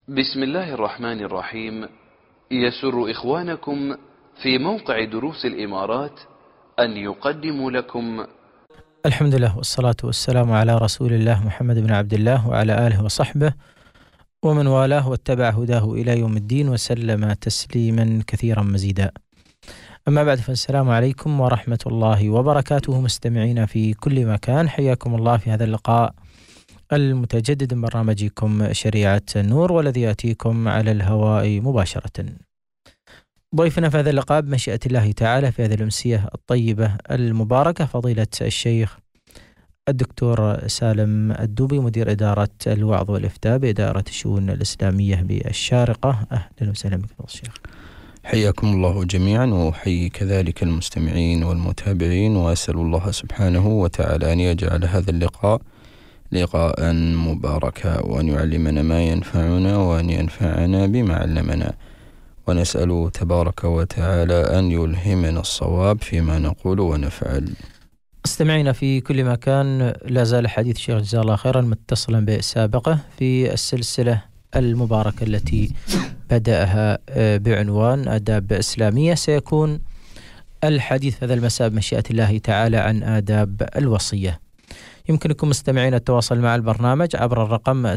بسم الله الرحمن الرحيم. يسر إخوانكم في موقع دروس الإمارات أن يقدموا لكم الحمد لله والصلاة والسلام على رسول الله محمد بن عبد الله وعلى آله وصحبه ومن والاه واتبع هداه إلى يوم الدين وسلم تسليما كثيرا مزيدا. أما بعد، فالسلام عليكم ورحمة الله وبركاته مستمعين في كل مكان، حياكم الله في هذا اللقاء المتجدد من برنامجكم شريعة النور، والذي يأتيكم على الهواء مباشرة. ضيفنا في هذا اللقاء بمشيئة الله تعالى في هذه الأمسية الطيبة المباركة فضيلة الشيخ الدكتور سالم الدوبي، مدير إدارة الوعظ والإفتاء بإدارة الشؤون الإسلامية بالشارقة. أهلا وسهلا بك الشيخ. حياكم الله جميعا، وحيي كذلك المستمعين والمتابعين، وأسأل الله سبحانه وتعالى أن يجعل هذا اللقاء لقاء مباركا، وأن يعلمنا ما ينفعنا وأن ينفعنا بما علمنا، ونسأل تبارك وتعالى أن يلهمنا الصواب فيما نقول ونفعل. استمعينا في كل مكان، لا زال حديث الشيخ جزاه الله خيرا متصلا بالسابقة في السلسلة المباركة التي بدأها بعنوان آداب إسلامية. سيكون الحديث هذا المساء بمشيئة الله تعالى عن آداب الوصية. يمكنكم مستمعين التواصل مع البرنامج عبر الرقم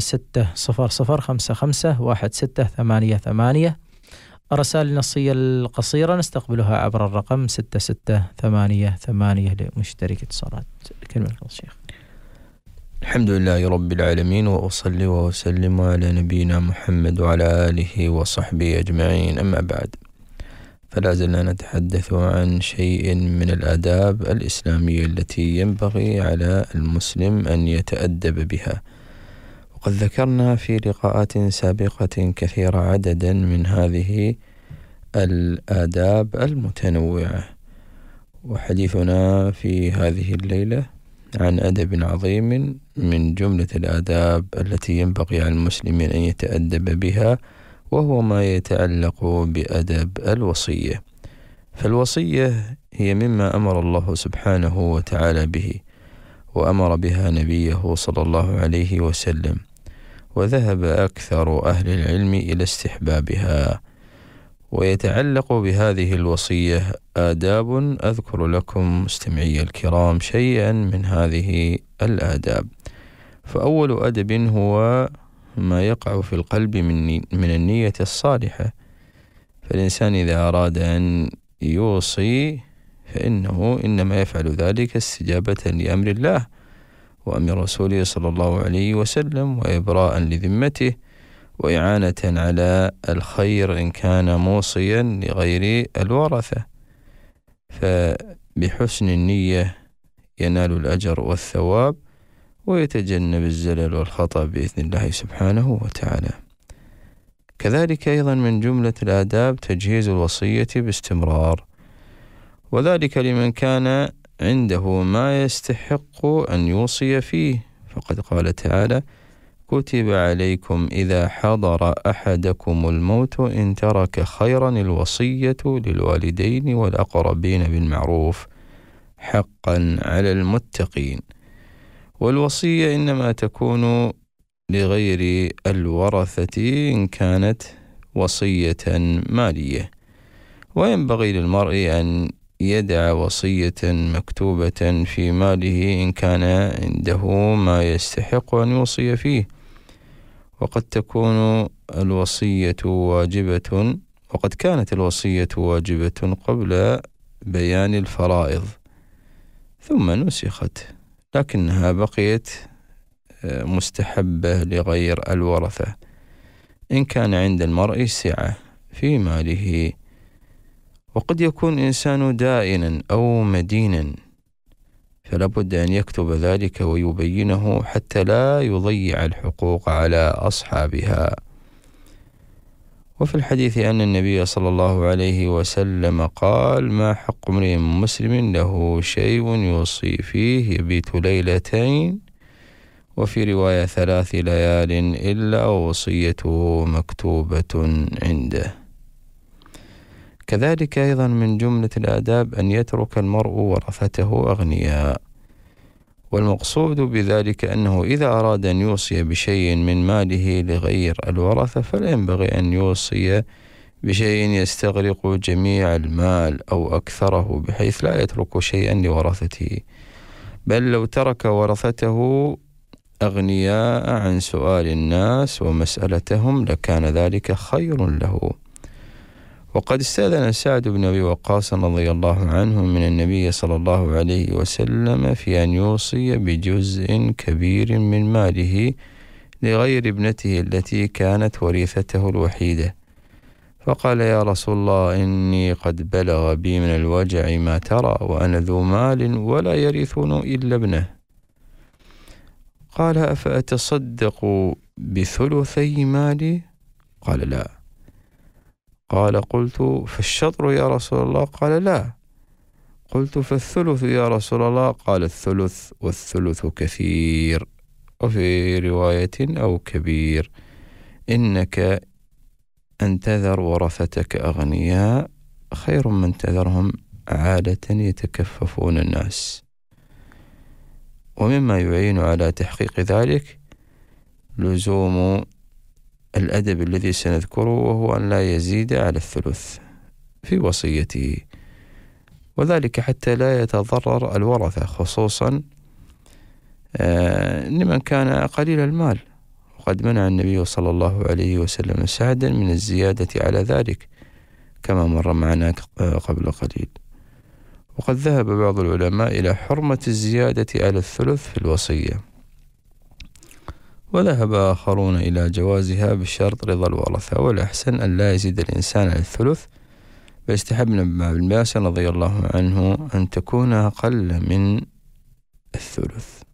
600551688. الرسائل النصية القصيرة نستقبلها عبر الرقم 6688 لمشترك اتصالات. كلمة الشيخ. الحمد لله رب العالمين، وأصلي وأسلم على نبينا محمد وعلى آله وصحبه أجمعين. أما بعد، فلا زلنا نتحدث عن شيء من الآداب الإسلامية التي ينبغي على المسلم أن يتأدب بها. وقد ذكرنا في لقاءات سابقة كثيرة عددا من هذه الآداب المتنوعة، وحديثنا في هذه الليلة عن أدب عظيم من جملة الآداب التي ينبغي على المسلمين أن يتأدب بها، وهو ما يتعلق بأدب الوصية. فالوصية هي مما أمر الله سبحانه وتعالى به، وأمر بها نبيه صلى الله عليه وسلم، وذهب أكثر أهل العلم إلى استحبابها. ويتعلق بهذه الوصية آداب، أذكر لكم مستمعي الكرام شيئا من هذه الآداب. فأول أدب هو ما يقع في القلب من النية الصالحة. فالإنسان إذا أراد أن يوصي فإنه إنما يفعل ذلك استجابة لأمر الله وأمر رسوله صلى الله عليه وسلم، وإبراء لذمته، وإعانة على الخير إن كان موصيا لغير الورثة. فبحسن النية ينال الأجر والثواب، ويتجنب الزلل والخطأ بإذن الله سبحانه وتعالى. كذلك أيضا من جملة الآداب تجهيز الوصية باستمرار، وذلك لمن كان عنده ما يستحق أن يوصي فيه. فقد قال تعالى: كتب عليكم إذا حضر أحدكم الموت إن ترك خيرا الوصية للوالدين والأقربين بالمعروف حقا على المتقين. والوصية إنما تكون لغير الورثة إن كانت وصية مالية، وينبغي للمرء أن يدع وصية مكتوبة في ماله إن كان عنده ما يستحق أن يوصي فيه. وقد تكون الوصية واجبة، وقد كانت الوصية واجبة قبل بيان الفرائض ثم نسخت، لكنها بقيت مستحبة لغير الورثة إن كان عند المرء سعة في ماله. وقد يكون إنسان دائنا أو مدينا، فلا بد أن يكتب ذلك ويبينه حتى لا يضيع الحقوق على أصحابها. وفي الحديث أن النبي صلى الله عليه وسلم قال: ما حق امرئ مسلم له شيء يوصي فيه يبيت ليلتين، وفي رواية 3 ليال، إلا وصيته مكتوبة عنده. كذلك أيضا من جملة الآداب أن يترك المرء ورثته أغنياء، والمقصود بذلك أنه إذا أراد أن يوصي بشيء من ماله لغير الورثة فلا ينبغي أن يوصي بشيء يستغرق جميع المال أو أكثره بحيث لا يترك شيئا لورثته، بل لو ترك ورثته أغنياء عن سؤال الناس ومسألتهم لكان ذلك خير له. وقد استأذن سعد بن أبي وقاص رضي الله عنه من النبي صلى الله عليه وسلم في أن يوصي بجزء كبير من ماله لغير ابنته التي كانت وريثته الوحيدة، فقال: يا رسول الله، إني قد بلغ بي من الوجع ما ترى، وأنا ذو مال ولا يرثون إلا ابنه. قال: أفأتصدق بثلثي مالي؟ قال: لا. قال: قلت: فالشطر يا رسول الله؟ قال: لا. قلت: فالثلث يا رسول الله؟ قال: الثلث، والثلث كثير. وفي رواية أو كبير: إنك أن تذر ورثتك أغنياء خير من تذرهم عالة يتكففون الناس. ومما يعين على تحقيق ذلك لزوم الأدب الذي سنذكره، وهو أن لا يزيد على الثلث في وصيته، وذلك حتى لا يتضرر الورثة، خصوصا لمن كان قليل المال. وقد منع النبي صلى الله عليه وسلم سعدا من الزيادة على ذلك كما مر معنا قبل قليل. وقد ذهب بعض العلماء إلى حرمة الزيادة على الثلث في الوصية، وذهب آخرون إلى جوازها بشرط رضا الورثة، والأحسن أن لا يزيد الإنسان على الثلث. فاستحب ابن عباس رضي الله عنه أن تكون أقل من الثلث.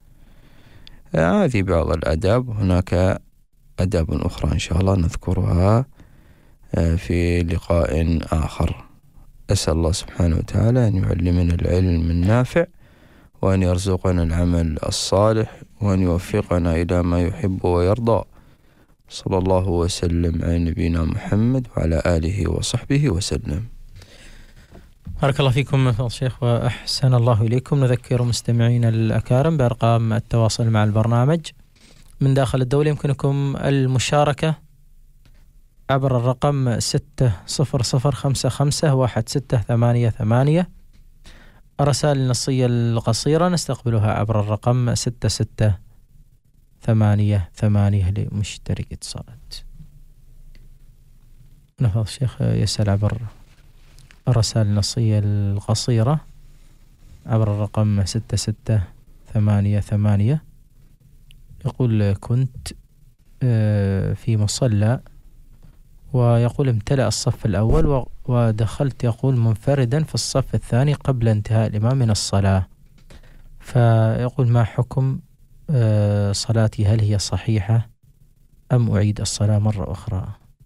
هذه بعض الآداب، هناك آداب أخرى إن شاء الله نذكرها في لقاء آخر. أسأل الله سبحانه وتعالى أن يعلمنا العلم النافع، وأن يرزقنا العمل الصالح، وأن يوفقنا إلى ما يحب ويرضى. صلى الله وسلم على نبينا محمد وعلى آله وصحبه وسلم. بارك الله فيكم فضل الشيخ وأحسن الله إليكم. نذكر مستمعينا الأكارم بأرقام التواصل مع البرنامج من داخل الدولة. يمكنكم المشاركة عبر الرقم 6005516888. الرسائل النصية القصيرة نستقبلها عبر الرقم 6688 لمشترك اتصالات. فضل الشيخ يسأل عبر الرسائل النصية القصيرة عبر الرقم 6688. يقول: كنت في مصلى، ويقول امتلأ الصف الأول ودخلت يقول منفردا في الصف الثاني قبل انتهاء الإمام من الصلاة، فيقول: ما حكم صلاتي؟ هل هي صحيحة أم أعيد الصلاة مرة أخرى؟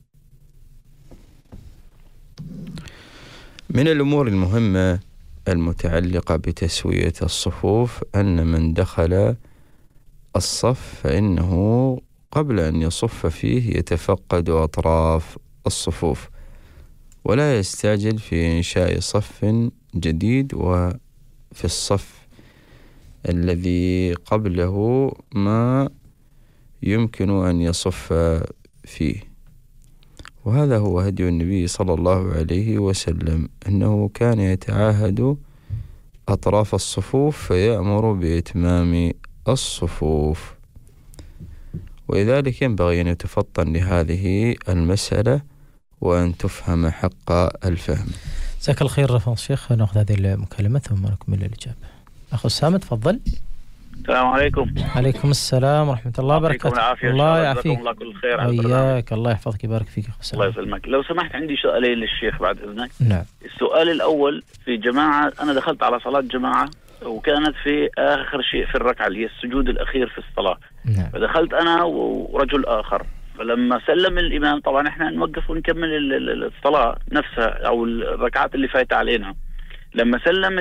من الأمور المهمة المتعلقة بتسوية الصفوف أن من دخل الصف فإنه قبل أن يصف فيه يتفقد أطراف الصفوف، ولا يستعجل في إنشاء صف جديد وفي الصف الذي قبله ما يمكن أن يصف فيه. وهذا هو هدي النبي صلى الله عليه وسلم، أنه كان يتعاهد أطراف الصفوف فيأمر بإتمام الصفوف، ولذلك ينبغي أن يتفطن لهذه المسألة وأن تفهم حق الفهم. جزاك الله خير فضل الشيخ. نأخذ هذه المكالمة ثم نكمل الإجابة. أخو سامة تفضل. السلام عليكم. عليكم السلام ورحمة الله وبركاته. الله يعافيك. الله كل خير. وإياك. الله يحفظك ويبارك فيك. الله يسلمك. لو سمحت عندي سؤالين للشيخ بعد إذنك. نعم. السؤال الأول، في جماعة أنا دخلت على صلاة جماعة وكانت في آخر شيء في الركعة اللي هي السجود الأخير في الصلاة. نعم. فدخلت أنا ورجل آخر، فلما سلم الإمام طبعا إحنا نوقف ونكمل الصلاة نفسها أو الركعات اللي فايتة علينا. لما سلم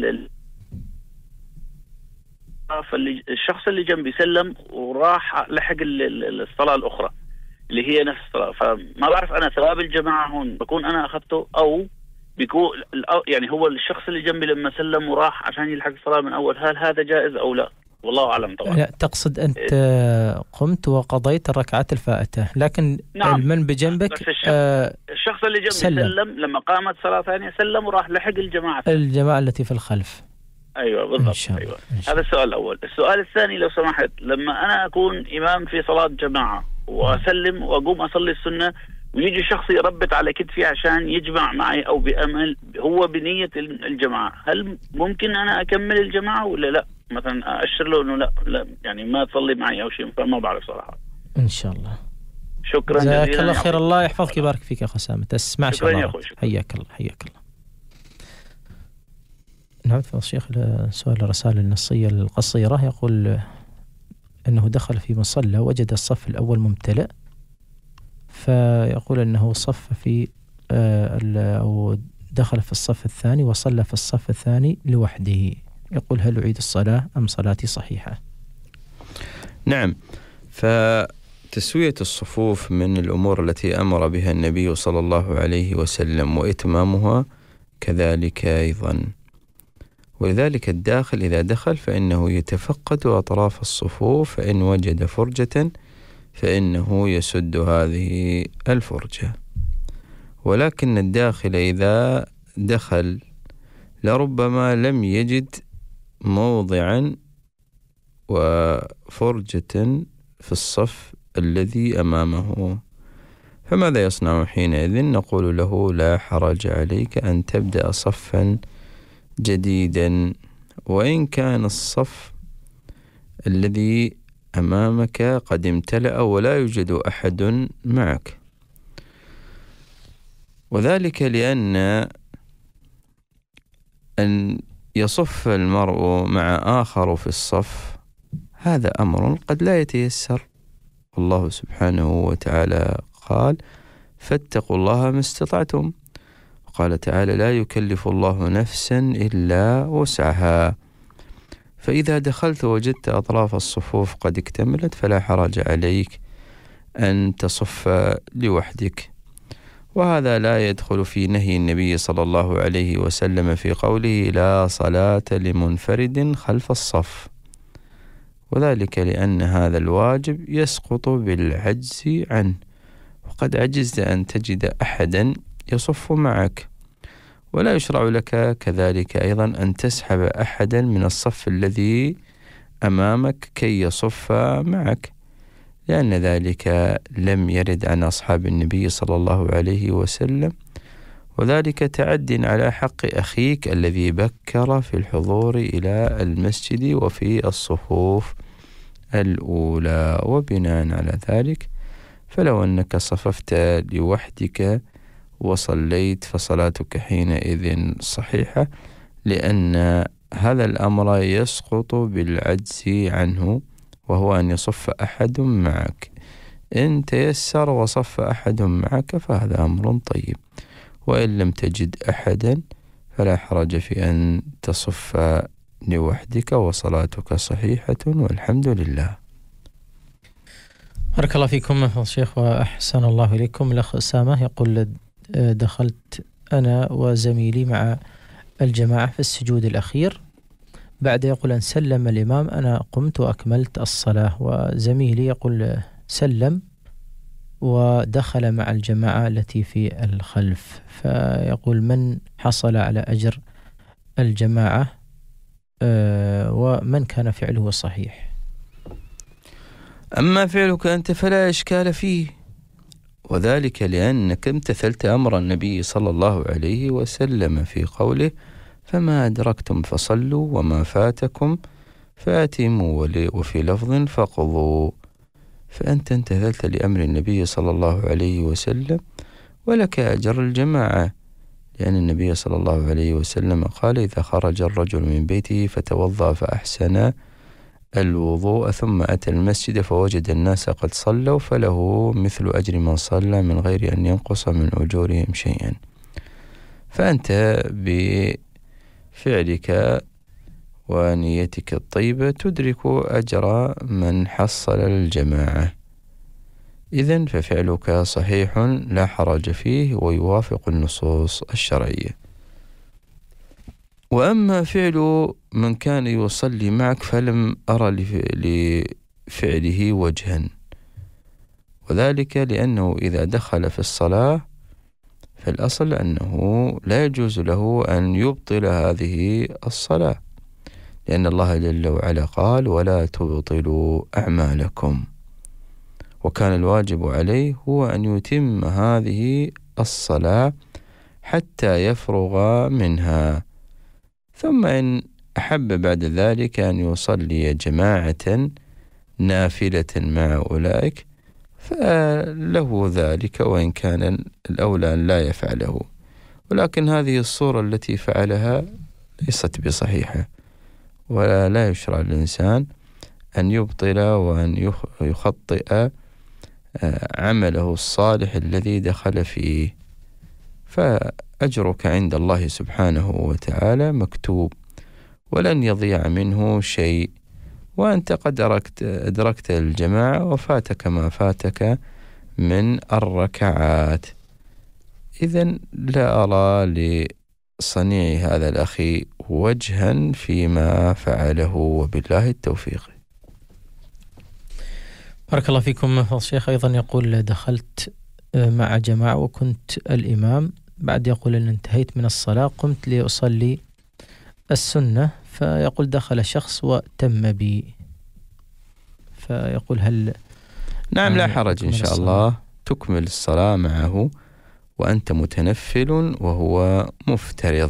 فالشخص اللي جنبي سلم وراح لحق الصلاة الأخرى اللي هي نفس الصلاة، فما بعرف أنا ثواب الجماعة هون بكون أنا أخذته أو بيكون يعني هو الشخص اللي جنبي لما سلم وراح عشان يلحق الصلاة من أول، هل هذا جائز أو لا؟ والله أعلم طبعا. لا، تقصد أنت قمت وقضيت الركعات الفائتة، لكن نعم. من بجنبك الشخص اللي جنبي سلم لما قامت صلاة ثانية، سلم وراح لحق الجماعة التي في الخلف. أيوة بالضبط. أيوة. هذا السؤال الأول. السؤال الثاني لو سمحت، لما أنا أكون إمام في صلاة جماعة وأسلم وأقوم أصلي السنة ويجي شخص يربط على كتفي عشان يجمع معي أو بأمل هو بنية الجماعة، هل ممكن أنا أكمل الجماعة ولا لا؟ مثلا أشر له إنه لا يعني ما تصلي معي أو شيء، فما بعرف صراحة. إن شاء الله. شكرا جزيلا. جزاك الله خير، الله يحفظك يبارك فيك يا أخو أسامة. تسمع شاء الله. حياك الله حياك الله. نعم تفضل شيخ. سؤال الرسائل النصية القصيرة يقول أنه دخل في مصلى وجد الصف الأول ممتلئ، فيقول أنه صف في أو دخل في الصف الثاني وصلى في الصف الثاني لوحده. يقول هل أعيد الصلاة أم صلاتي صحيحة؟ نعم، فتسوية الصفوف من الأمور التي أمر بها النبي صلى الله عليه وسلم، وإتمامها كذلك أيضا. ولذلك الداخل إذا دخل فإنه يتفقد أطراف الصفوف، فإن وجد فرجة فإنه يسد هذه الفرجة. ولكن الداخل إذا دخل لربما لم يجد موضعا وفرجة في الصف الذي أمامه، فماذا يصنع حينئذ؟ نقول له لا حرج عليك أن تبدأ صفا جديدا، وإن كان الصف الذي أمامك قد امتلأ ولا يوجد أحد معك. وذلك لأن أن يصف المرء مع آخر في الصف هذا أمر قد لا يتيسر. الله سبحانه وتعالى قال فاتقوا الله ما استطعتم، قال تعالى لا يكلف الله نفسا إلا وسعها. فإذا دخلت وجدت أطراف الصفوف قد اكتملت فلا حرج عليك أن تصف لوحدك. وهذا لا يدخل في نهي النبي صلى الله عليه وسلم في قوله لا صلاة لمنفرد خلف الصف، وذلك لأن هذا الواجب يسقط بالعجز عنه، وقد عجزت أن تجد أحدا يصف معك. ولا يشرع لك كذلك أيضا أن تسحب أحدا من الصف الذي أمامك كي يصف معك، لأن ذلك لم يرد عن أصحاب النبي صلى الله عليه وسلم، وذلك تعد على حق أخيك الذي بكر في الحضور إلى المسجد وفي الصفوف الأولى. وبناء على ذلك فلو أنك صففت لوحدك وصليت فصلاتك حينئذ صحيحة، لأن هذا الأمر يسقط بالعجز عنه، وهو أن يصف أحد معك. إن تيسر وصف أحد معك فهذا أمر طيب، وإن لم تجد أحدا فلا حرج في أن تصف لوحدك وصلاتك صحيحة والحمد لله. بارك الله فيكم يا شيخ وأحسن الله إليكم. الأخ أسامة يقول دخلت أنا وزميلي مع الجماعة في السجود الأخير، بعد يقول أن سلم الإمام أنا قمت وأكملت الصلاة، وزميلي يقول سلم ودخل مع الجماعة التي في الخلف، فيقول من حصل على أجر الجماعة ومن كان فعله صحيح؟ أما فعلك أنت فلا إشكال فيه، وذلك لأنك امتثلت أمر النبي صلى الله عليه وسلم في قوله فما أدركتم فصلوا وما فاتكم فأتموا، وفي لفظ فقضوا. فأنت امتثلت لأمر النبي صلى الله عليه وسلم ولك أجر الجماعة، لأن النبي صلى الله عليه وسلم قال إذا خرج الرجل من بيته فتوضأ فأحسن الوضوء ثم أتى المسجد فوجد الناس قد صلوا فله مثل أجر من صلى من غير أن ينقص من أجورهم شيئا. فأنت بفعلك ونيتك الطيبة تدرك أجر من حصل الجماعة، إذن ففعلك صحيح لا حرج فيه ويوافق النصوص الشرعية. وأما فعل من كان يصلي معك فلم أرى لفعله وجها، وذلك لأنه إذا دخل في الصلاة فالأصل أنه لا يجوز له أن يبطل هذه الصلاة، لأن الله جل وعلا قال: ولا تبطلوا أعمالكم. وكان الواجب عليه هو أن يتم هذه الصلاة حتى يفرغ منها، ثم إن أحب بعد ذلك أن يصلي جماعة نافلة مع أولئك فله ذلك، وإن كان الأولى أن لا يفعله. ولكن هذه الصورة التي فعلها ليست بصحيحة، ولا يشرع للإنسان أن يبطل وأن يخطئ عمله الصالح الذي دخل فيه، فأجرك عند الله سبحانه وتعالى مكتوب ولن يضيع منه شيء، وأنت قد أدركت الجماعة وفاتك ما فاتك من الركعات. إذن لا أرى لصنيع هذا الأخي وجها فيما فعله، وبالله التوفيق. بارك الله فيكم فضل الشيخ. أيضا يقول: دخلت مع جماعة وكنت الإمام، بعد يقول أن انتهيت من الصلاة قمت لأصلي السنة، فيقول دخل شخص وتم بي، فيقول هل نعم لا حرج إن شاء الله تكمل الصلاة معه وأنت متنفل وهو مفترض،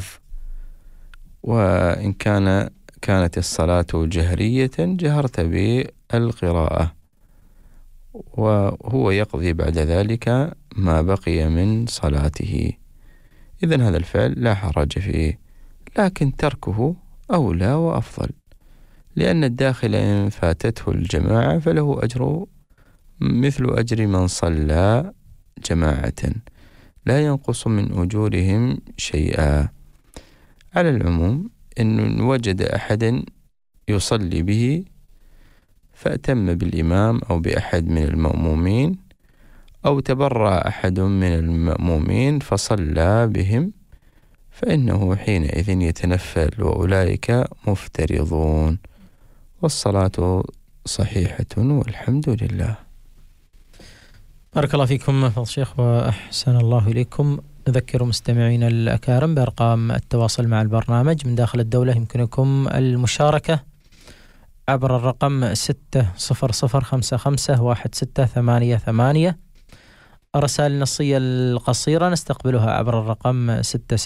وإن كانت الصلاة جهرية جهرت بالقراءة، وهو يقضي بعد ذلك ما بقي من صلاته. إذن هذا الفعل لا حرج فيه، لكن تركه أولى وأفضل، لأن الداخل إن فاتته الجماعة فله أجر مثل أجر من صلى جماعة، لا ينقص من أجورهم شيئا. على العموم إن وجد أحدا يصلي به فأتم بالإمام أو بأحد من المأمومين، أو تبرع أحد من المأمومين فصلى بهم، فإنه حينئذ يتنفل وأولئك مفترضون، والصلاة صحيحة والحمد لله. بارك الله فيكم فضل الشيخ وأحسن الله إليكم. نذكر مستمعينا الأكارم بأرقام التواصل مع البرنامج من داخل الدولة. يمكنكم المشاركة عبر الرقم 6005516888. الرسائل النصية القصيرة نستقبلها عبر الرقم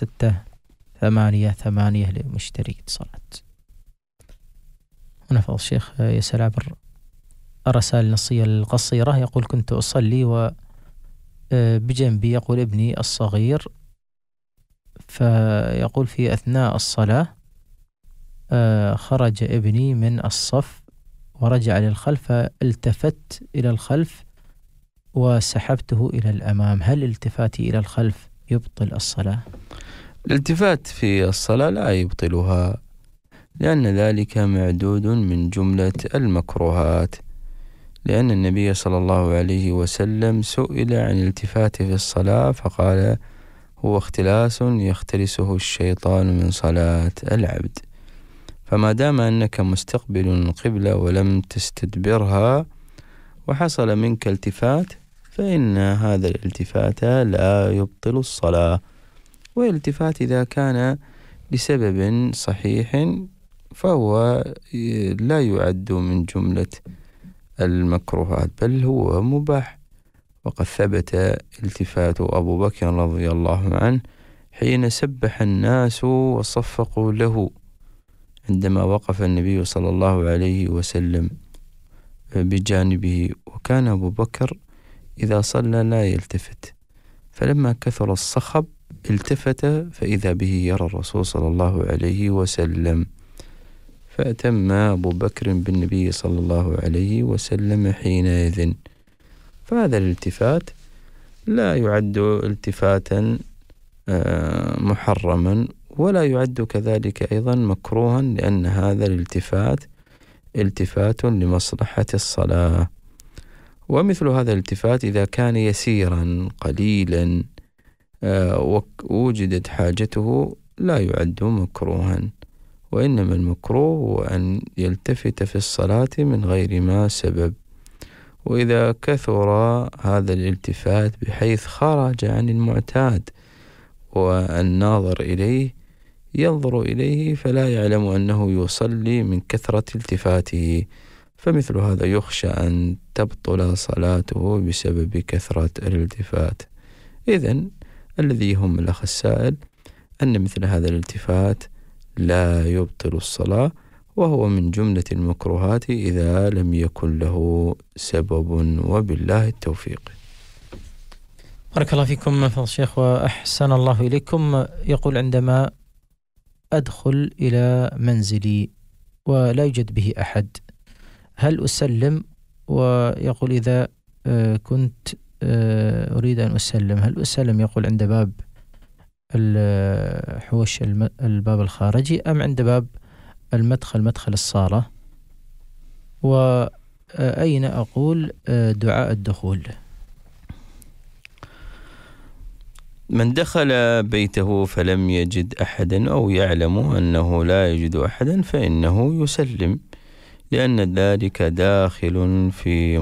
6688 لمشتري اتصالات. هنا فضل الشيخ يسأل عبر الرسائل النصية القصيرة، يقول: كنت أصلي وبجنبي يقول ابني الصغير، فيقول في أثناء الصلاة خرج ابني من الصف ورجع للخلف، فالتفت إلى الخلف وسحبته إلى الأمام، هل التفاتي إلى الخلف يبطل الصلاة؟ الالتفات في الصلاة لا يبطلها، لأن ذلك معدود من جملة المكروهات، لأن النبي صلى الله عليه وسلم سئل عن الالتفات في الصلاة فقال: هو اختلاس يختلسه الشيطان من صلاة العبد. فما دام أنك مستقبل القبلة ولم تستدبرها وحصل منك التفات، فإن هذا الالتفات لا يبطل الصلاة. والالتفات إذا كان لسبب صحيح فهو لا يعد من جملة المكروهات، بل هو مباح. وقد ثبت التفات أبو بكر رضي الله عنه حين سبح الناس وصفقوا له، عندما وقف النبي صلى الله عليه وسلم بجانبه، وكان أبو بكر إذا صلى لا يلتفت، فلما كثر الصخب التفت فإذا به يرى الرسول صلى الله عليه وسلم، فأتم أبو بكر بالنبي صلى الله عليه وسلم حينئذ. فهذا الالتفات لا يعد التفاتا محرما، ولا يعد كذلك أيضا مكروها، لأن هذا الالتفات التفات لمصلحة الصلاة. ومثل هذا الالتفات إذا كان يسيرا قليلا ووجدت حاجته لا يعد مكروها، وإنما المكروه هو أن يلتفت في الصلاة من غير ما سبب. وإذا كثر هذا الالتفات بحيث خرج عن المعتاد والناظر إليه ينظر إليه فلا يعلم أنه يصلي من كثرة التفاته، فمثل هذا يخشى أن تبطل صلاته بسبب كثرة الالتفات. إذن الذي يهم الأخ السائل أن مثل هذا الالتفات لا يبطل الصلاة، وهو من جملة المكروهات إذا لم يكن له سبب، وبالله التوفيق. بارك الله فيكم فضل الشيخ وأحسن الله إليكم. يقول: عندما أدخل إلى منزلي ولا يوجد به أحد، هل أسلم؟ ويقول: إذا كنت أريد أن أسلم، هل أسلم يقول عند باب حوش الباب الخارجي أم عند باب المدخل، مدخل الصالة؟ وأين أقول دعاء الدخول؟ من دخل بيته فلم يجد أحدا أو يعلم أنه لا يجد أحدا فإنه يسلم، لأن ذلك داخل في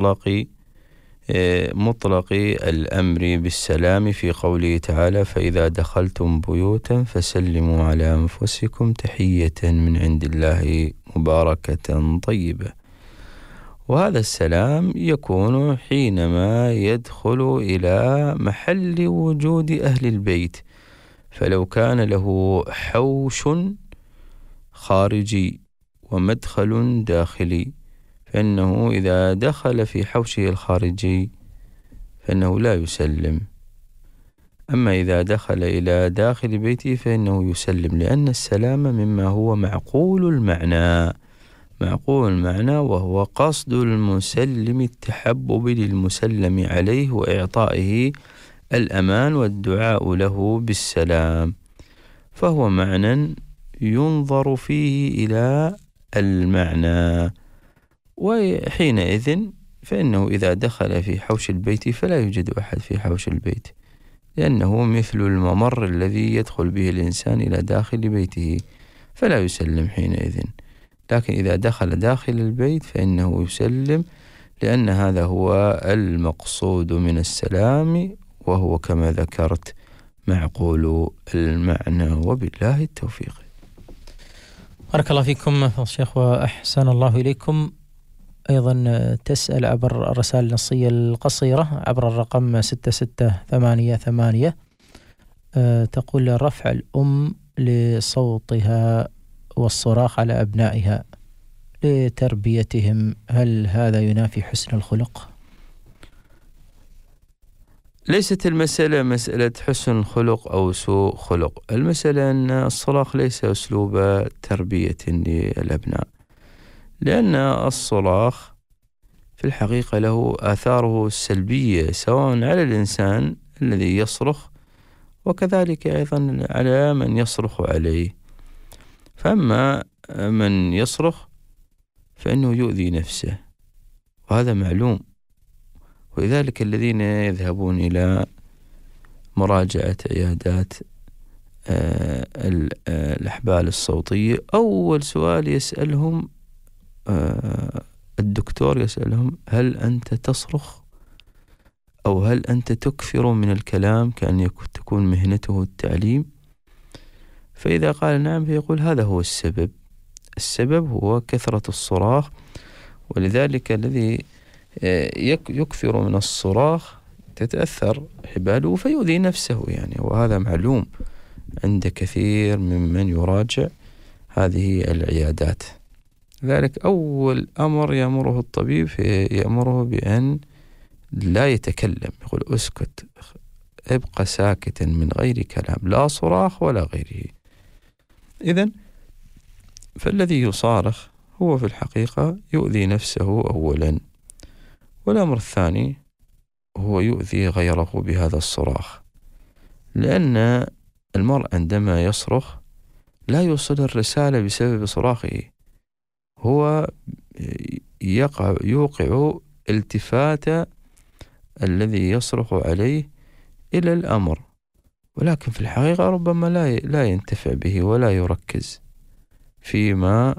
مطلق الأمر بالسلام في قوله تعالى: فإذا دخلتم بيوتا فسلموا على أنفسكم تحية من عند الله مباركة طيبة. وهذا السلام يكون حينما يدخل إلى محل وجود أهل البيت، فلو كان له حوش خارجي ومدخل داخلي فإنه إذا دخل في حوشه الخارجي فإنه لا يسلم. أما إذا دخل إلى داخل بيته فإنه يسلم، لأن السلام مما هو معقول المعنى، وهو قصد المسلم التحبب للمسلم عليه وإعطائه الأمان والدعاء له بالسلام، فهو معنى ينظر فيه إلى المعنى. وحينئذ فإنه إذا دخل في حوش البيت فلا يوجد أحد في حوش البيت، لأنه مثل الممر الذي يدخل به الإنسان إلى داخل بيته، فلا يسلم حينئذ. لكن إذا دخل داخل البيت فإنه يسلم، لأن هذا هو المقصود من السلام، وهو كما ذكرت معقول المعنى، وبالله التوفيق. بارك الله فيكم فضل الشيخ وأحسن الله إليكم. أيضا تسأل عبر الرسائل النصية القصيرة عبر الرقم 6688. تقول: رفع الأم لصوتها والصراخ على أبنائها لتربيتهم، هل هذا ينافي حسن الخلق؟ ليست المسألة مسألة حسن خلق أو سوء خلق، المسألة أن الصراخ ليس أسلوب تربية للأبناء، لأن الصراخ في الحقيقة له آثاره السلبية سواء على الإنسان الذي يصرخ وكذلك أيضا على من يصرخ عليه. فأما من يصرخ فإنه يؤذي نفسه، وهذا معلوم. ولذلك الذين يذهبون إلى مراجعة عيادات الأحبال الصوتية، أول سؤال يسألهم الدكتور يسألهم: هل أنت تصرخ؟ أو هل أنت تكثر من الكلام كأن تكون مهنته التعليم؟ فإذا قال نعم فيقول هذا هو السبب. السبب هو كثرة الصراخ، ولذلك الذي يكثر من الصراخ تتأثر حباله فيؤذي نفسه يعني، وهذا معلوم عند كثير ممن يراجع هذه العيادات. لذلك أول أمر يأمره الطبيب يأمره بأن لا يتكلم، يقول أسكت، ابقى ساكتا من غير كلام، لا صراخ ولا غيره. إذن فالذي يصارخ هو في الحقيقة يؤذي نفسه أولا، والأمر الثاني هو يؤذي غيره بهذا الصراخ، لأن المرء عندما يصرخ لا يوصل الرسالة بسبب صراخه، هو يوقع التفات الذي يصرخ عليه إلى الأمر، ولكن في الحقيقة ربما لا ينتفع به ولا يركز فيما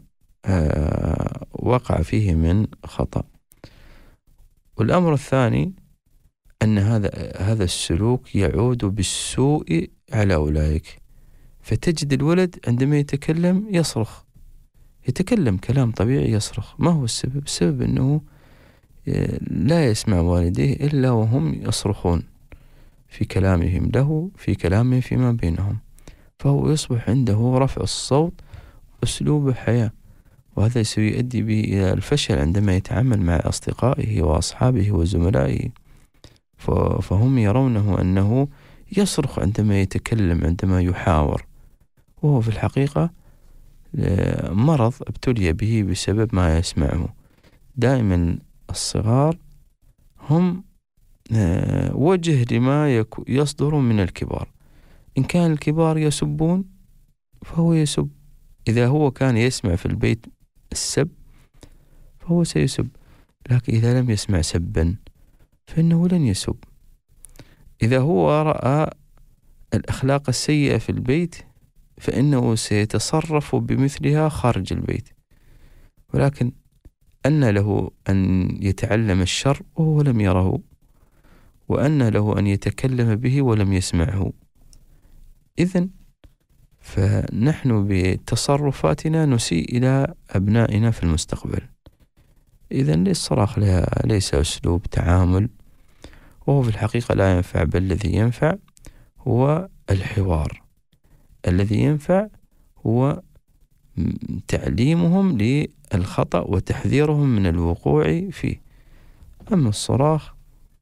وقع فيه من خطأ. والأمر الثاني أن هذا السلوك يعود بالسوء على أولئك، فتجد الولد عندما يتكلم يصرخ، يتكلم كلام طبيعي يصرخ. ما هو السبب؟ السبب أنه لا يسمع والديه إلا وهم يصرخون في كلامهم له، في كلامهم فيما بينهم، فهو يصبح عنده رفع الصوت أسلوب حياة، وهذا سيؤدي به إلى الفشل عندما يتعامل مع أصدقائه وأصحابه وزملائه، فهم يرونه أنه يصرخ عندما يتكلم، عندما يحاور، وهو في الحقيقة مرض ابتلي به بسبب ما يسمعه. دائما الصغار هم وجه لما يصدر من الكبار. إن كان الكبار يسبون فهو يسب، إذا هو كان يسمع في البيت السب فهو سيسب، لكن إذا لم يسمع سبا فإنه لن يسب. إذا هو رأى الأخلاق السيئة في البيت فإنه سيتصرف بمثلها خارج البيت، ولكن أن له أن يتعلم الشر وهو لم يره، وأن له أن يتكلم به ولم يسمعه. إذن فنحن بتصرفاتنا نسيء إلى أبنائنا في المستقبل. إذن الصراخ ليس أسلوب تعامل، وهو في الحقيقة لا ينفع، بل الذي ينفع هو الحوار. الذي ينفع هو تعليمهم للخطأ وتحذيرهم من الوقوع فيه. أما الصراخ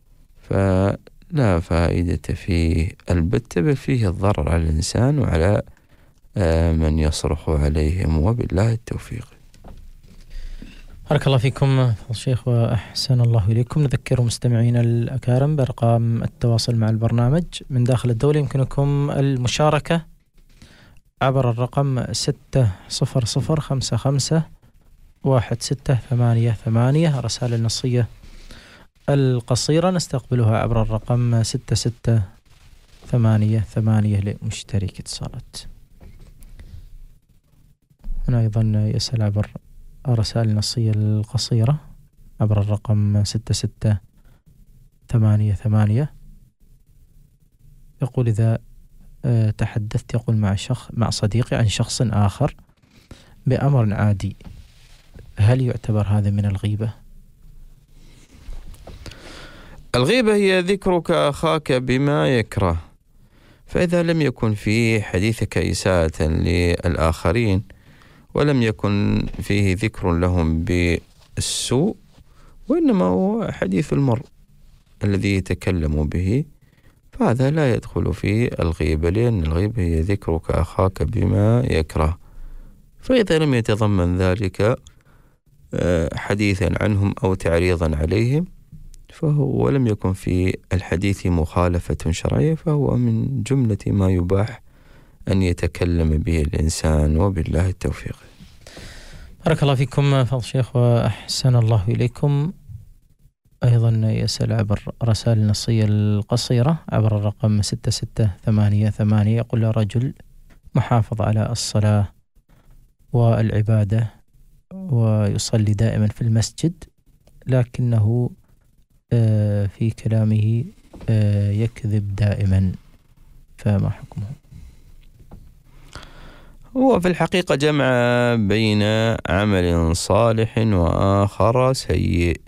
فلا فائدة فيه البتة، بل فيه الضرر على الإنسان وعلى من يصرخ عليهم، وبالله التوفيق. بارك الله فيكم الشيخ وأحسن الله إليكم. نذكر مستمعين الأكارم بأرقام التواصل مع البرنامج من داخل الدولة. يمكنكم المشاركة عبر الرقم 600551688. رسائل النصية القصيرة نستقبلها عبر الرقم 6688 لمشترك اتصالات. هنا أيضا يسأل عبر رسائل النصية القصيرة عبر الرقم 6688. يقول إذا تحدثت، يقول مع صديقي عن شخص آخر بأمر عادي، هل يعتبر هذا من الغيبة؟ الغيبة هي ذكرك أخاك بما يكره، فإذا لم يكن في حديثك إساءة للآخرين ولم يكن فيه ذكر لهم بالسوء، وإنما هو حديث المرء الذي يتكلم به، فهذا لا يدخل في الغيبة، لأن الغيبة هي ذكرك أخاك بما يكره. فإذا لم يتضمن ذلك حديثا عنهم أو تعريضا عليهم ولم يكن في الحديث مخالفة شرعية، فهو من جملة ما يباح أن يتكلم به الإنسان، وبالله التوفيق. بارك الله فيكم فضل الشيخ وأحسن الله إليكم. أيضا يسأل عبر رسائل النصية القصيرة عبر الرقم 6688. يقول رجل محافظ على الصلاة والعبادة ويصلي دائما في المسجد، لكنه في كلامه يكذب دائما، فما حكمه؟ هو في الحقيقة جمع بين عمل صالح وآخر سيء،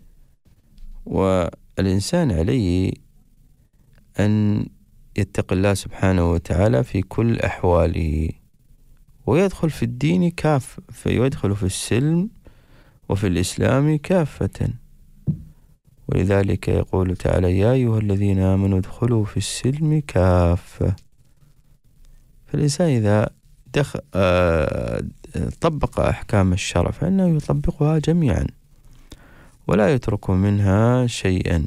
والإنسان عليه أن يتقي الله سبحانه وتعالى في كل أحواله، ويدخل في الدين كافة، فيدخل في السلم وفي الإسلام كافة. ولذلك يقول تعالى: يا أيها الذين آمنوا ادخلوا في السلم كافة. فالإنسان إذا طبق أحكام الشرع فإنه يطبقها جميعا ولا يترك منها شيئا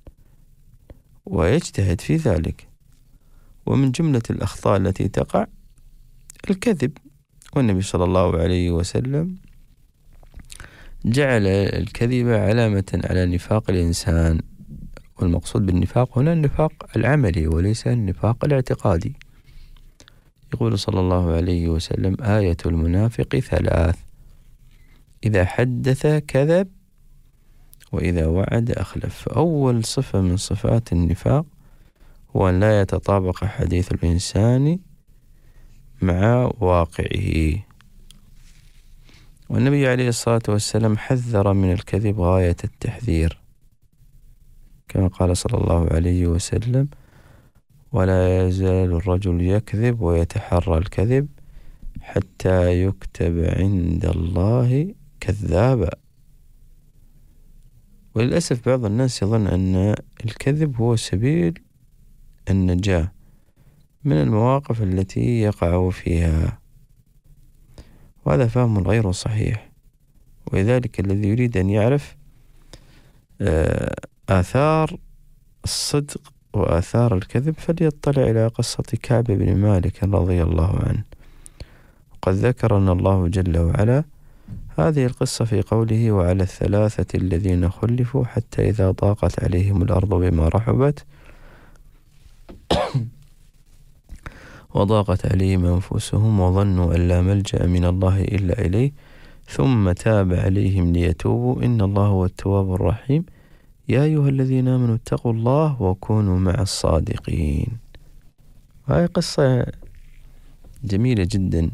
ويجتهد في ذلك. ومن جملة الأخطاء التي تقع الكذب، والنبي صلى الله عليه وسلم جعل الكذب علامة على نفاق الإنسان، والمقصود بالنفاق هنا النفاق العملي وليس النفاق الاعتقادي. يقول صلى الله عليه وسلم: آية المنافق 3: إذا حدث كذب وإذا وعد أخلف. فأول صفة من صفات النفاق هو أن لا يتطابق حديث الإنسان مع واقعه. والنبي عليه الصلاة والسلام حذر من الكذب غاية التحذير، كما قال صلى الله عليه وسلم: ولا يزال الرجل يكذب ويتحرى الكذب حتى يكتب عند الله كذابا. وللأسف بعض الناس يظن أن الكذب هو سبيل النجاة من المواقف التي يقع فيها، وهذا فهم غير صحيح. ولذلك الذي يريد أن يعرف آثار الصدق وآثار الكذب فليطلع إلى قصة كعب بن مالك رضي الله عنه. وقد ذكرنا الله جل وعلا هذه القصة في قوله: وعلى 3 الذين خلفوا حتى إذا ضاقت عليهم الأرض بما رحبت وضاقت عليهم أنفسهم وظنوا أن لا ملجأ من الله إلا إليه ثم تاب عليهم ليتوبوا إن الله هو التواب الرحيم يا أيها الذين آمنوا اتقوا الله وكونوا مع الصادقين. هاي قصة جميلة جدا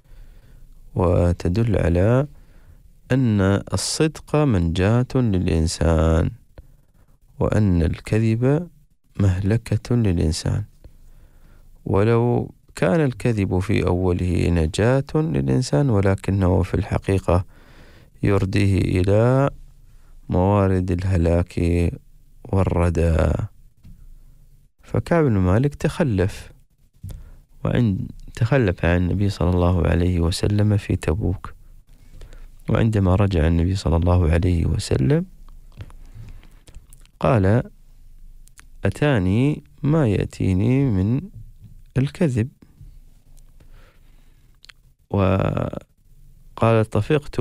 وتدل على أن الصدق منجاة للإنسان وأن الكذب مهلكة للإنسان. ولو كان الكذب في أوله نجاة للإنسان ولكنه في الحقيقة يرديه إلى موارد الهلاك والردى. فكعب بن مالك تخلف عن النبي صلى الله عليه وسلم في تبوك، وعندما رجع النبي صلى الله عليه وسلم قال: أتاني ما يأتيني من الكذب. وقال: طفقت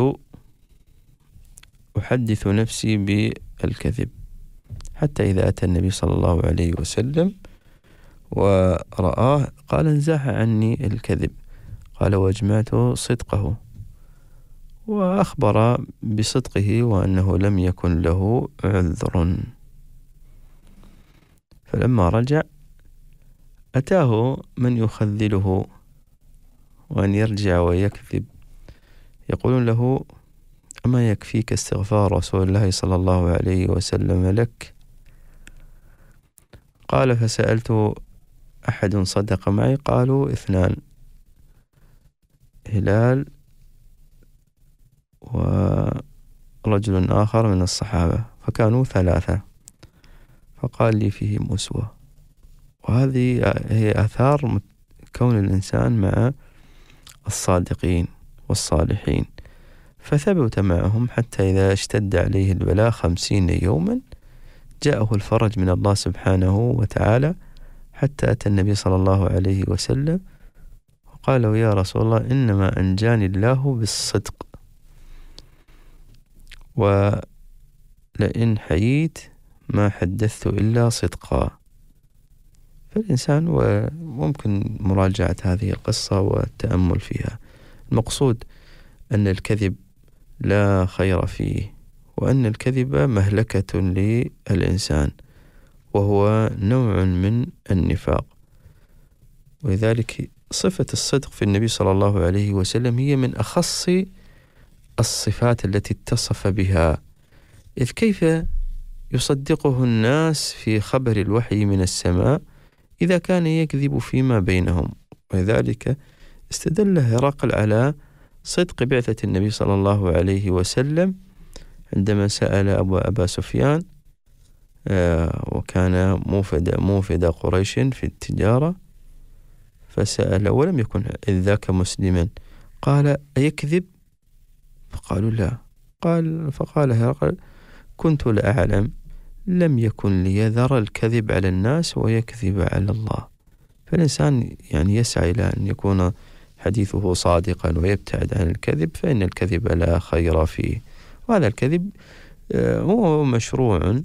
أحدث نفسي بالكذب، حتى إذا أتى النبي صلى الله عليه وسلم ورآه قال: انزاح عني الكذب. قال: واجمعت صدقه، وأخبر بصدقه وأنه لم يكن له عذر. فلما رجع أتاه من يخذله وأن يرجع ويكذب، يقولون له: أما يكفيك استغفار رسول الله صلى الله عليه وسلم لك؟ قال: فسألت أحد صدق معي؟ قالوا: 2، هلال ورجل آخر من الصحابة، فكانوا 3. فقال لي: فيهم أسوة. وهذه هي آثار كون الإنسان مع الصادقين والصالحين. فثبت معهم حتى إذا اشتد عليه البلاء 50 يوما جاءه الفرج من الله سبحانه وتعالى، حتى أتى النبي صلى الله عليه وسلم وقال له: يا رسول الله إنما أنجاني الله بالصدق، ولئن حييت ما حدثت إلا صدقا. فالإنسان وممكن مراجعة هذه القصة والتأمل فيها. المقصود أن الكذب لا خير فيه، وأن الكذب مهلكة للإنسان، وهو نوع من النفاق. ولذلك صفة الصدق في النبي صلى الله عليه وسلم هي من أخص الصفات التي اتصف بها، إذ كيف يصدقه الناس في خبر الوحي من السماء إذا كان يكذب فيما بينهم؟ ولذلك استدل هرقل على صدق بعثة النبي صلى الله عليه وسلم عندما سأل أبا سفيان، وكان موفد قريش في التجارة، فسأل ولم يكن إذ ذاك مسلما، قال: أيكذب؟ فقالوا: لا. فقال هرقل: كنت لأعلم لم يكن ليذر الكذب على الناس ويكذب على الله. فالإنسان يعني يسعى إلى أن يكون حديثه صادقا ويبتعد عن الكذب، فإن الكذب لا خير فيه. وهذا الكذب هو مشروع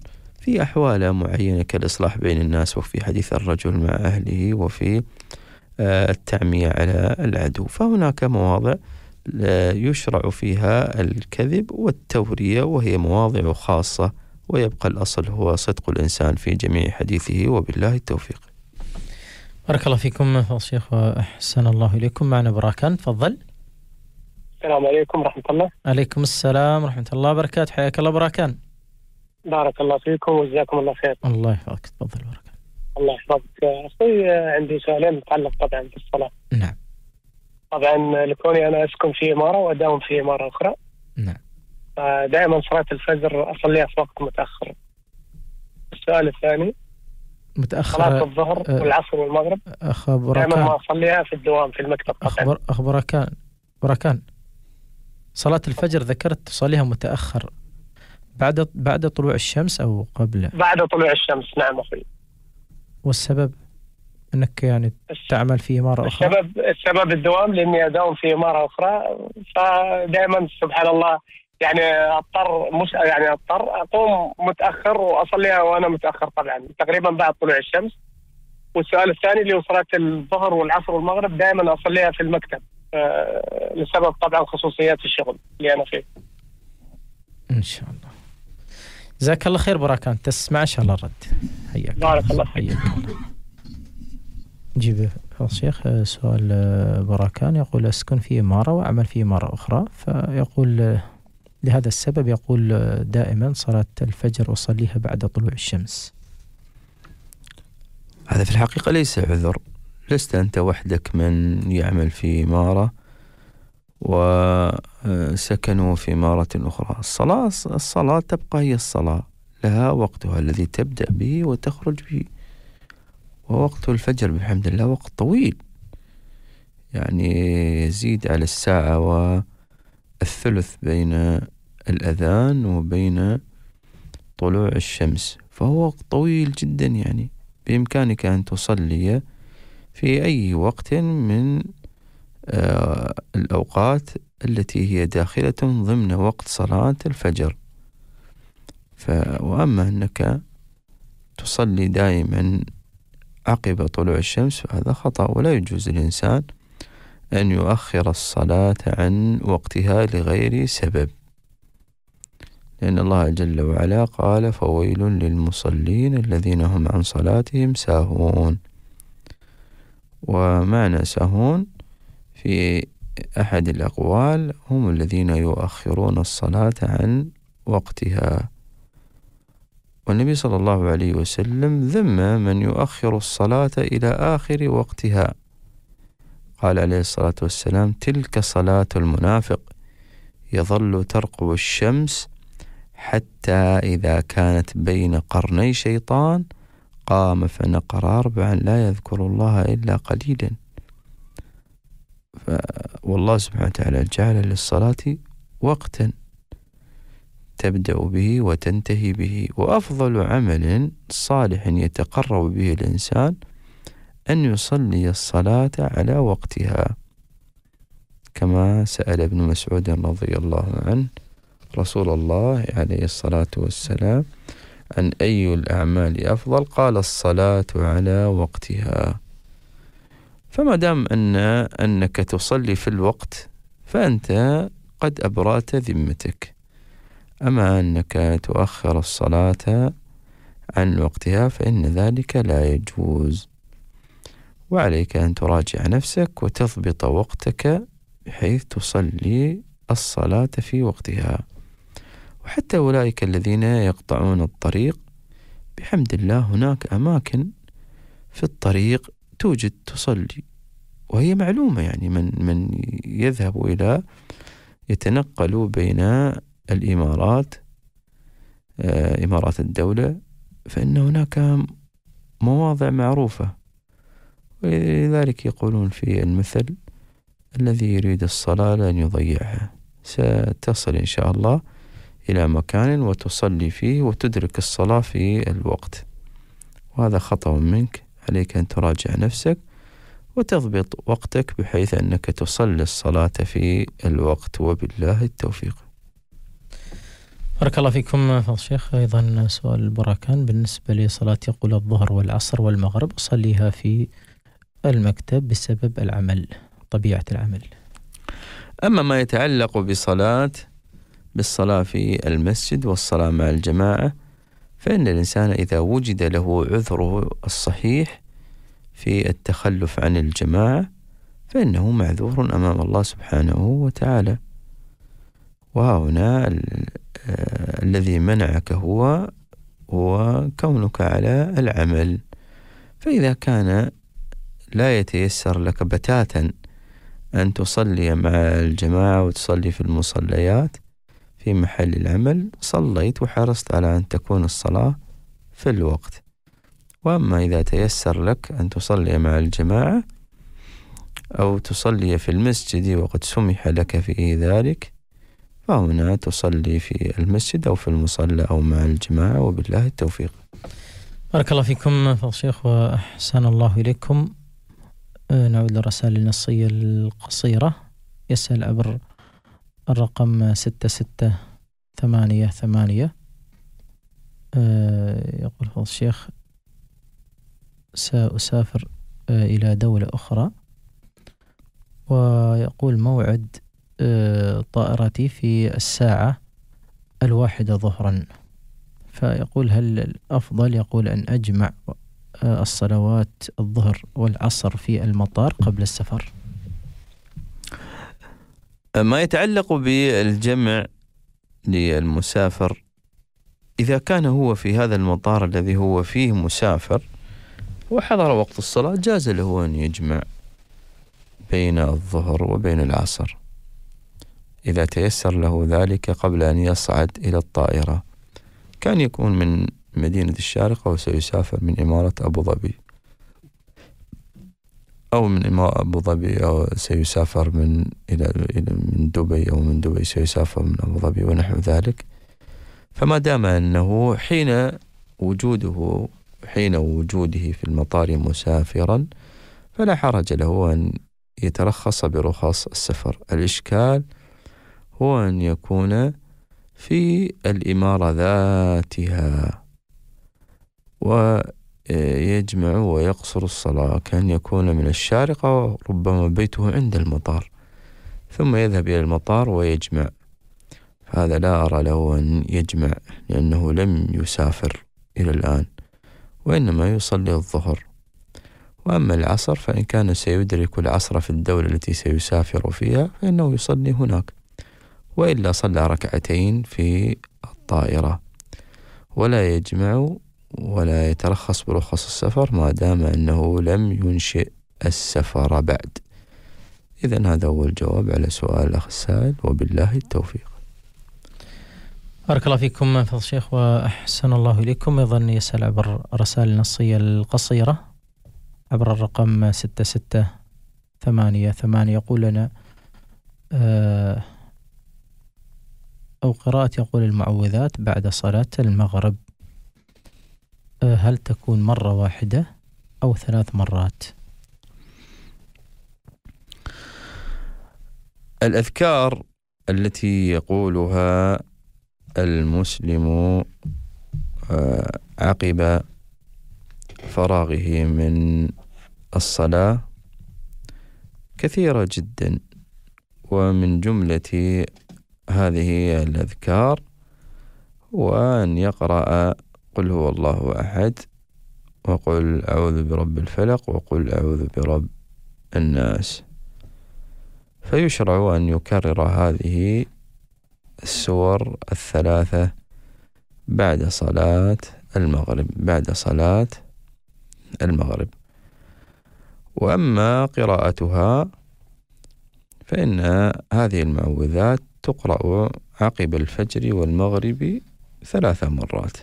في أحوال معينة كالإصلاح بين الناس، وفي حديث الرجل مع أهله، وفي التعمية على العدو. فهناك مواضع يشرع فيها الكذب والتورية، وهي مواضع خاصة، ويبقى الأصل هو صدق الإنسان في جميع حديثه، وبالله التوفيق. بارك الله فيكم فضل الشيخ وأحسن الله إليكم. معنا براكان، تفضل. السلام عليكم ورحمة الله. عليكم السلام ورحمة الله وبركاته، حياك الله براكان. بارك الله فيكم وجزاكم الله خير. الله يحفظك، تفضل براكان. الله يحفظك. أخوي عندي سؤالين متعلق طبعا بالصلاة. نعم. طبعا لكوني أنا أسكن في إمارة وأداوم في إمارة أخرى. نعم. دائما صلاة الفجر أصليها في وقت متأخر. السؤال الثاني، متأخر صلاة الظهر والعصر والمغرب دائما ما أصليها في الدوام في المكتب. براكان، صلاة الفجر ذكرت تصليها متأخر بعد طلوع الشمس أو قبله؟ بعد طلوع الشمس. نعم أخوي. والسبب أنك يعني تعمل في إمارة أخرى؟ السبب الدوام، لأني أداوم في إمارة أخرى، فدائما سبحان الله يعني أضطر أقوم متأخر وأصليها وأنا متأخر طبعا تقريبا بعد طلوع الشمس. والسؤال الثاني اللي هو صلاة الظهر والعصر والمغرب دائما أصليها في المكتب لسبب طبعا خصوصيات الشغل اللي أنا فيه. إن شاء الله. جزاك الله خير براكان، تسمع إن شاء الله الرد. حياك. بارك الله فيك. حياك الله. نجيب الشيخ سؤال براكان، يقول أسكن في إمارة وأعمل في إمارة أخرى، فيقول لهذا السبب يقول دائما صلاة الفجر أصليها بعد طلوع الشمس. هذا في الحقيقة ليس عذر، لست أنت وحدك من يعمل في إمارة وسكنوا في إمارة أخرى. الصلاة تبقى هي الصلاة، لها وقتها الذي تبدأ به وتخرج به، ووقت الفجر بحمد الله وقت طويل، يعني يزيد على الساعة والثلث بين الأذان وبين طلوع الشمس، فهو وقت طويل جدا. يعني بإمكانك أن تصلي في أي وقت من الأوقات التي هي داخلة ضمن وقت صلاة الفجر. وأما أنك تصلي دائما عقب طلوع الشمس فهذا خطأ، ولا يجوز للإنسان أن يؤخر الصلاة عن وقتها لغير سبب، لأن الله جل وعلا قال: فويل للمصلين الذين هم عن صلاتهم ساهون. ومعنى ساهون في أحد الأقوال هم الذين يؤخرون الصلاة عن وقتها. والنبي صلى الله عليه وسلم ذم من يؤخر الصلاة إلى آخر وقتها، قال عليه الصلاة والسلام: تلك صلاة المنافق، يظل ترقب الشمس حتى إذا كانت بين قرني شيطان قام فنقر 4 لا يذكر الله إلا قليلا. والله سبحانه وتعالى جعل للصلاة وقتا تبدأ به وتنتهي به، وأفضل عمل صالح يتقرب به الإنسان أن يصلي الصلاة على وقتها، كما سأل ابن مسعود رضي الله عنه رسول الله عليه الصلاة والسلام عن أي الأعمال أفضل، قال: الصلاة على وقتها. فما دام أنك تصلي في الوقت فأنت قد أبرأت ذمتك. أما أنك تؤخر الصلاة عن وقتها فإن ذلك لا يجوز، وعليك أن تراجع نفسك وتضبط وقتك بحيث تصلي الصلاة في وقتها. وحتى أولئك الذين يقطعون الطريق بحمد الله هناك أماكن في الطريق توجد تصلي، وهي معلومة. يعني من يذهب إلى يتنقل بين الإمارات، إمارات الدولة، فإن هناك مواضع معروفة، ولذلك يقولون في المثل: الذي يريد الصلاة لن يضيعها. ستصل إن شاء الله إلى مكان وتصلي فيه وتدرك الصلاة في الوقت، وهذا خطأ منك. عليك أن تراجع نفسك وتضبط وقتك بحيث أنك تصلي الصلاة في الوقت، وبالله التوفيق. بارك الله فيكم فضل الشيخ. أيضا سؤال البركان بالنسبة لصلاة يقول الظهر والعصر والمغرب أصليها في المكتب بسبب العمل، طبيعة العمل. أما ما يتعلق بالصلاة في المسجد والصلاة مع الجماعة، فإن الإنسان إذا وجد له عذره الصحيح في التخلف عن الجماعة فإنه معذور أمام الله سبحانه وتعالى. وهنا الذي منعك هو كونك على العمل. فإذا كان لا يتيسر لك بتاتا أن تصلي مع الجماعة وتصلي في المصليات في محل العمل، صليت وحرصت على أن تكون الصلاة في الوقت. وأما إذا تيسر لك أن تصلي مع الجماعة أو تصلي في المسجد وقد سمح لك في ذلك، فهنا تصلي في المسجد أو في المصلى أو مع الجماعة، وبالله التوفيق. بارك الله فيكم فضل الشيخ وأحسن الله إليكم. نعود للرسائل النصية القصيرة. يسأل عبر الرقم 6688. يقول فضل الشيخ: سأسافر إلى دولة أخرى، ويقول موعد طائرتي في 1:00 ظهرا، فيقول هل الأفضل يقول أن أجمع الصلوات الظهر والعصر في المطار قبل السفر؟ ما يتعلق بالجمع للمسافر، إذا كان هو في هذا المطار الذي هو فيه مسافر وحضر وقت الصلاة جاز له أن يجمع بين الظهر وبين العصر إذا تيسر له ذلك قبل أن يصعد إلى الطائرة. كان يكون من مدينة الشارقة وسيسافر من إمارة أبو ظبي، أو من إمارة أبو ظبي، أو سيسافر من دبي، أو من دبي سيسافر من أبو ظبي ونحو ذلك. فما دام أنه حين وجوده في المطار مسافرا فلا حرج له أن يترخص برخص السفر. الإشكال هو أن يكون في الإمارة ذاتها ويجمع ويقصر الصلاة، كان يكون من الشارقة وربما بيته عند المطار ثم يذهب إلى المطار ويجمع، هذا لا أرى له أن يجمع لأنه لم يسافر إلى الآن، وإنما يصلي الظهر. وأما العصر فإن كان سيدرك العصر في الدولة التي سيسافر فيها فإنه يصلي هناك، وإلا صلى ركعتين في الطائرة، ولا يجمع ولا يترخص برخص السفر ما دام أنه لم ينشئ السفر بعد. إذن هذا هو الجواب على سؤال الأخ السائل، وبالله التوفيق. بارك الله فيكم فضل الشيخ وأحسن الله إليكم. أيضا يسأل عبر الرسائل النصية القصيرة عبر الرقم 6688. يقول لنا أو قراءة يقول المعوذات بعد صلاة المغرب، هل تكون مرة واحدة أو 3 مرات؟ الأذكار التي يقولها المسلم عقب فراغه من الصلاة كثيرة جدا، ومن جملة هذه الأذكار وأن يقرأ قل هو الله أحد، وقل أعوذ برب الفلق، وقل أعوذ برب الناس. فيشرع أن يكرر هذه السور 3 بعد صلاة المغرب. وأما قراءتها فإن هذه المعوذات تقرأ عقب الفجر والمغرب 3 مرات،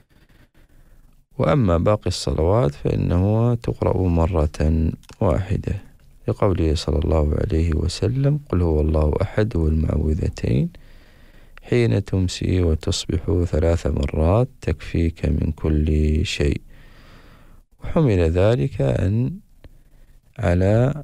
وأما باقي الصلوات فإنه تقرأ مرة واحدة، لقوله صلى الله عليه وسلم قل هو الله أحد والمعوذتين حين تمسي وتصبح 3 مرات تكفيك من كل شيء. وحمل ذلك أن على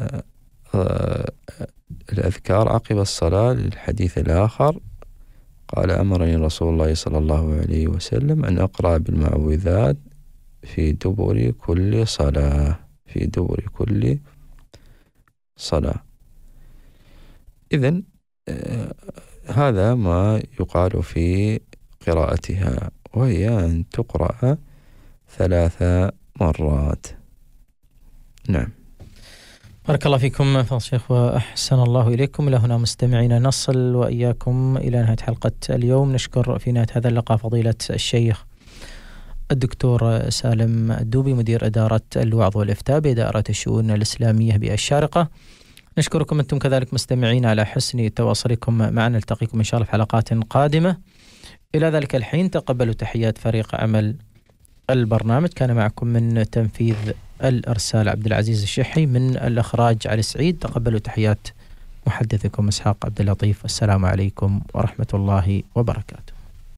الأذكار عقب الصلاة للحديث الآخر قال أمرني رسول الله صلى الله عليه وسلم أن أقرأ بالمعوذات في دبر كل صلاة، في دبر كل صلاة. إذن هذا ما يقال في قراءتها، وهي أن تقرأ 3 مرات. نعم. بارك الله فيكم فضل الشيخ وأحسن الله إليكم. إلى هنا مستمعينا نصل وإياكم إلى نهاية حلقة اليوم. نشكر في نهاية هذا اللقاء فضيلة الشيخ الدكتور سالم الدوبي، مدير إدارة الوعظ والإفتاء بإدارة الشؤون الإسلامية بالشارقة. نشكركم أنتم كذلك مستمعين على حسن تواصلكم معنا. نلتقيكم إن شاء الله في حلقات قادمة. إلى ذلك الحين تقبلوا تحيات فريق عمل البرنامج. كان معكم من تنفيذ الإرسال عبد العزيز الشحي، من الإخراج علي سعيد. تقبلوا تحيات محدثكم إسحاق عبد اللطيف. السلام عليكم ورحمة الله وبركاته.